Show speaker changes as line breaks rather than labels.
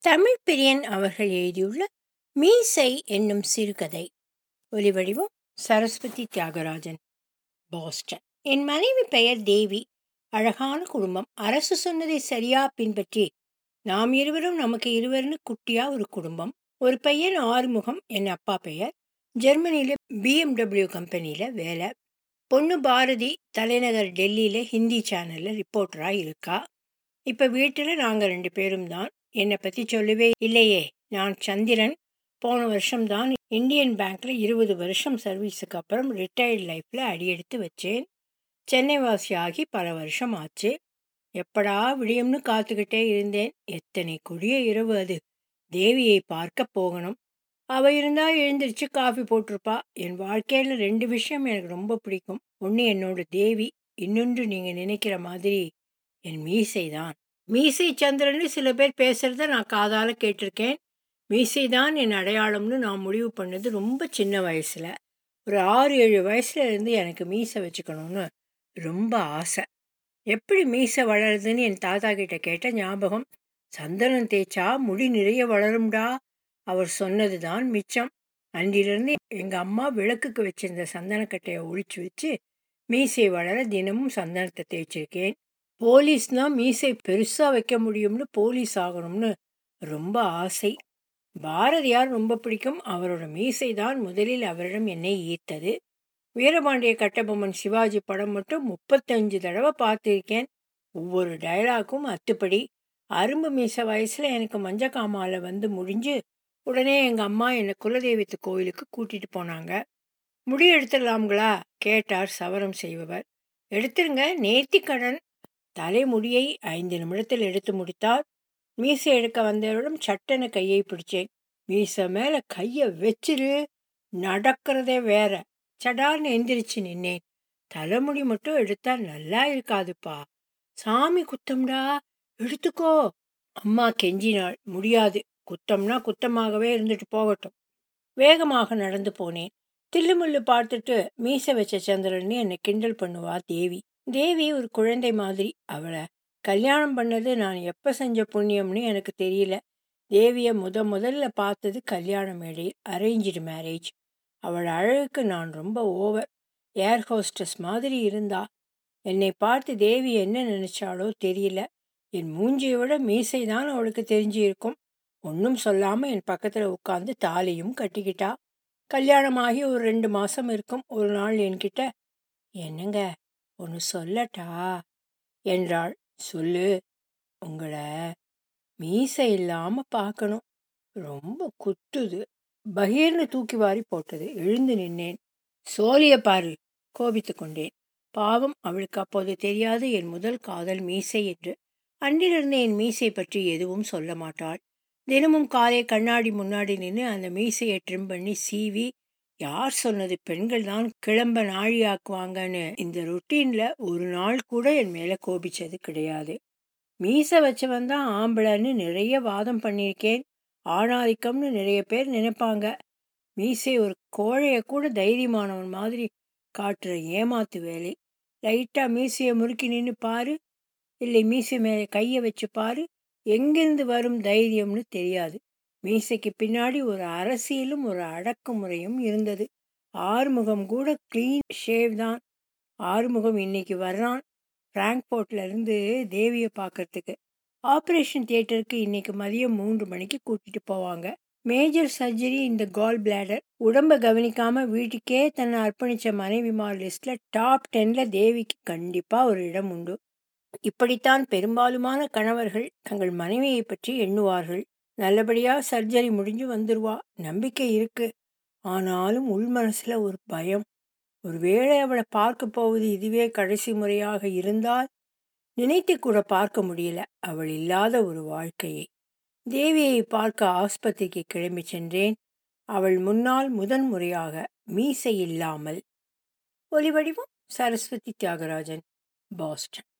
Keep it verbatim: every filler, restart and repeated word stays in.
தமிழ் பிரியன் அவர்கள் எழுதியுள்ள மீசை என்னும் சிறுகதை. ஒலிவடிவம் சரஸ்வதி தியாகராஜன், பாஸ்டன். என் மனைவி பெயர் தேவி. அழகான குடும்பம். அரசு சொன்னதை சரியா பின்பற்றி நாம் இருவரும் நமக்கு இருவர்னு குட்டியா ஒரு குடும்பம். ஒரு பையன் ஆறுமுகம், என் அப்பா பெயர். ஜெர்மனியில பிஎம்டபிள்யூ கம்பெனியில வேலை. பொண்ணு பாரதி தலைநகர் டெல்லியில ஹிந்தி சேனல்ல ரிப்போர்ட்டரா இருக்கா. இப்ப வீட்டுல நாங்க ரெண்டு பேரும் தான். என்னை பற்றி சொல்லவே இல்லையே. நான் சந்திரன். போன வருஷம்தான் இந்தியன் பேங்க்ல இருபது வருஷம் சர்வீஸுக்கு அப்புறம் ரிட்டையர்ட் லைஃப்ல அடியெடுத்து வச்சேன். சென்னை வாசி ஆகி பல வருஷம் ஆச்சு. எப்படா விடியும்னு காத்துக்கிட்டே இருந்தேன். எத்தனை கொடிய இரவு அது. தேவியை பார்க்க போகணும். அவ இருந்தா எழுந்திரிச்சு காஃபி போட்டிருப்பா. என் வாழ்க்கையில ரெண்டு விஷயம் எனக்கு ரொம்ப பிடிக்கும். ஒன்று என்னோட தேவி, இன்னொன்று நீங்க நினைக்கிற மாதிரி என் மீசை தான். மீசை சந்திரன்னு சில பேர் பேசுகிறத நான் காதால் கேட்டிருக்கேன். மீசை தான் என் அடையாளம்னு நான் முடிவு பண்ணது ரொம்ப சின்ன வயசில். ஒரு ஆறு ஏழு வயசுல இருந்து எனக்கு மீசை வச்சுக்கணும்னு ரொம்ப ஆசை. எப்படி மீசை வளருதுன்னு என் தாத்தா கிட்ட கேட்ட ஞாபகம். சந்தனம் தேய்ச்சா முடி நிறைய வளரும்டா, அவர் சொன்னது தான் மிச்சம். அன்றிலிருந்து எங்கள் அம்மா விளக்குக்கு வச்சிருந்த சந்தனக்கட்டையை ஒழிச்சு வச்சு மீசை வளர தினமும் சந்தனத்தை தேய்ச்சிருக்கேன். போலீஸ்னா மீசை பெருசாக வைக்க முடியும்னு போலீஸ் ஆகணும்னு ரொம்ப ஆசை. பாரதியார் ரொம்ப பிடிக்கும். அவரோட மீசை தான் முதலில் அவரிடம் என்னை ஈர்த்தது. வீரபாண்டிய கட்டபொம்மன் சிவாஜி படம் மட்டும் முப்பத்தஞ்சு தடவை பார்த்துருக்கேன். ஒவ்வொரு டைலாக்கும் அத்துப்படி. அரும்பு மீசை வயசில் எனக்கு மஞ்சக்காமால வந்து முடிஞ்சு உடனே எங்கள் அம்மா என்னை குலதெய்வத்து கோயிலுக்கு கூட்டிகிட்டு போனாங்க. முடி எடுத்துடலாம்களா கேட்டார் சவரம் செய்பவர். எடுத்துருங்க, நேர்த்தி கடன். தலைமுடியை ஐந்து நிமிடத்தில் எடுத்து முடித்தார். மீசை எடுக்க வந்தவரிடம் சட்டென கையை பிடிச்சேன். மீசை மேலே கையை வச்சிரு, நடக்கிறதே வேற. சடார்னு எந்திரிச்சு நின்னேன். தலைமுடி மட்டும் எடுத்தா நல்லா இருக்காதுப்பா. சாமி குத்தம்டா, எடுத்துக்கோ. அம்மா கெஞ்சினாள். முடியாது, குத்தம்னா குத்தமாகவே இருந்துட்டு போகட்டும். வேகமாக நடந்து போனேன். தில்லுமுள்ளு பார்த்துட்டு மீசை வச்ச சந்திரன்னு என்னை கிண்டல் பண்ணுவா தேவி. தேவி ஒரு குழந்தை மாதிரி. அவளை கல்யாணம் பண்ணது நான் எப்போ செஞ்ச புண்ணியம்னு எனக்கு தெரியல. தேவியை முத முதல்ல பார்த்தது கல்யாண மேடையில், அரேஞ்சு மேரேஜ். அவள் அழகுக்கு நான் ரொம்ப ஓவர். ஏர் ஹோஸ்டஸ் மாதிரி இருந்தா. என்னை பார்த்து தேவி என்ன நினைச்சாலோ தெரியல. என் மூஞ்சியை விட மீசை தான் அவளுக்கு தெரிஞ்சு இருக்கும். ஒன்றும் சொல்லாமல் என் பக்கத்தில் உட்காந்து தாலியும் கட்டிக்கிட்டா. கல்யாணமாகி ஒரு ரெண்டு மாதம் இருக்கும். ஒரு நாள் என்கிட்ட, என்னங்க ஒன்று சொல்லட்டா என்றாள். சொல்லு. உங்களை மீசை இல்லாமல் பார்க்கணும், ரொம்ப குத்துது. பகீர்னு தூக்கி வாரி போட்டது. எழுந்து நின்னேன். சோழிய பாரு, கோபித்து கொண்டேன். பாவம், அவளுக்கு அப்போது தெரியாது என் முதல் காதல் மீசை என்று. அன்றிலிருந்து என் மீசை பற்றி எதுவும் சொல்ல மாட்டாள். தினமும் காலை கண்ணாடி முன்னாடி நின்று அந்த மீசையை ட்ரிம் பண்ணி சீவி, யார் சொன்னது பெண்கள் தான் கிளம்ப நாழியாக்குவாங்கன்னு, இந்த ரொட்டீன்ல ஒரு நாள் கூட என் மேலே கோபிச்சது கிடையாது. மீசை வச்சவன் தான் ஆம்பளைன்னு நிறைய வாதம் பண்ணியிருக்கேன். ஆணாதிக்கம்னு நிறைய பேர் நினைப்பாங்க. மீசை ஒரு கோழையை கூட தைரியமானவன் மாதிரி காட்டுற ஏமாத்து வேலை. லைட்டாக மீசையை முறுக்கி நின்று பாரு, இல்லை மீசை மேலே கையை வச்சு பாரு, எங்கிருந்து வரும் தைரியம்னு தெரியாது. மீசைக்கு பின்னாடி ஒரு அரசியலும் ஒரு அடக்குமுறையும் இருந்தது. ஆறுமுகம் கூட க்ளீன் ஷேவ் தான். ஆறுமுகம் இன்னைக்கு வர்றான் ஃப்ராங்க்ஃபோர்ட்ல இருந்து தேவியை பார்க்கறதுக்கு. ஆப்ரேஷன் தியேட்டருக்கு இன்னைக்கு மதியம் மூன்று மணிக்கு கூட்டிட்டு போவாங்க. மேஜர் சர்ஜரி இந்த கால் பிளாடர். உடம்பை கவனிக்காம வீட்டுக்கே தன்னை அர்ப்பணிச்ச மனைவிமார் லிஸ்ட்ல டாப் டென்ல தேவிக்கு கண்டிப்பா ஒரு இடம் உண்டு. இப்படித்தான் பெரும்பாலுமான கணவர்கள் தங்கள் மனைவியை பற்றி எண்ணுவார்கள். நல்லபடியா சர்ஜரி முடிஞ்சு வந்துருவா, நம்பிக்கை இருக்கு. ஆனாலும் உள் மனசுல ஒரு பயம். ஒருவேளை அவளை பார்க்க போவது இதுவே கடைசி முறையாக இருந்தால், நினைத்து கூட பார்க்க முடியல அவள் இல்லாத ஒரு வாழ்க்கையை. தேவியை பார்க்க ஆஸ்பத்திரிக்கு கிளம்பி சென்றேன். அவள் முன்னால் முதன் முறையாக மீசை இல்லாமல். ஒலிவடிவம் சரஸ்வதி தியாகராஜன், பாஸ்டன்.